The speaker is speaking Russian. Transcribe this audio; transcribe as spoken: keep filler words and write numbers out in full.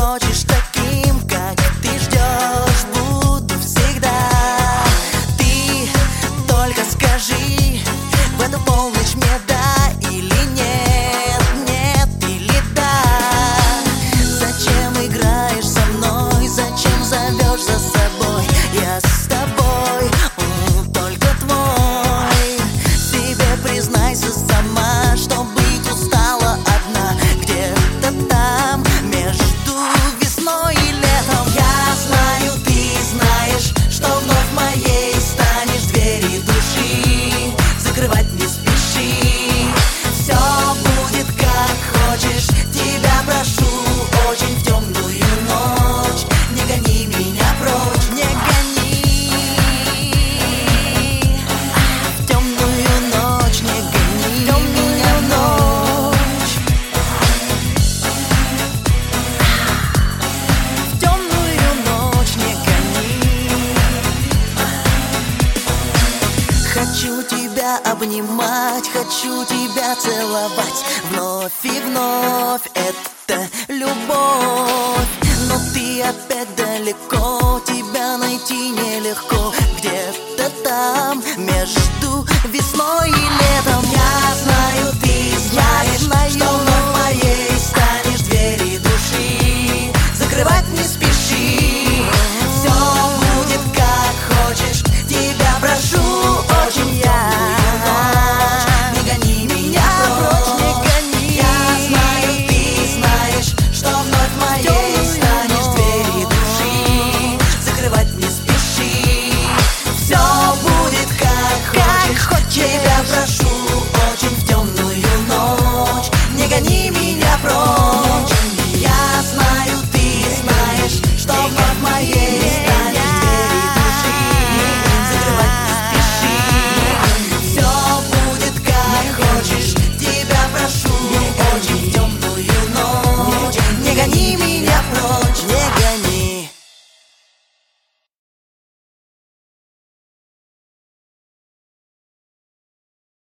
хочешь таким, как ты ждешь, буду всегда. Ты только скажи в эту полночь мне да или нет, нет или да. Зачем играешь со мной, зачем зовешь за собой? Я с тобой, м, только твой. Себе признайся сама, что быть устала одна где-то там между весной и летом. Я знаю, ты знаешь, что вновь моей станешь, двери души закрывать не спеши. Все будет как хочешь, тебя прошу очень в темную ночь. Не гони меня прочь, не гони. В темную ночь не гони меня ночь. В темную ночь не гони. Хочу тебя обнимать, хочу тебя целовать вновь и вновь. Это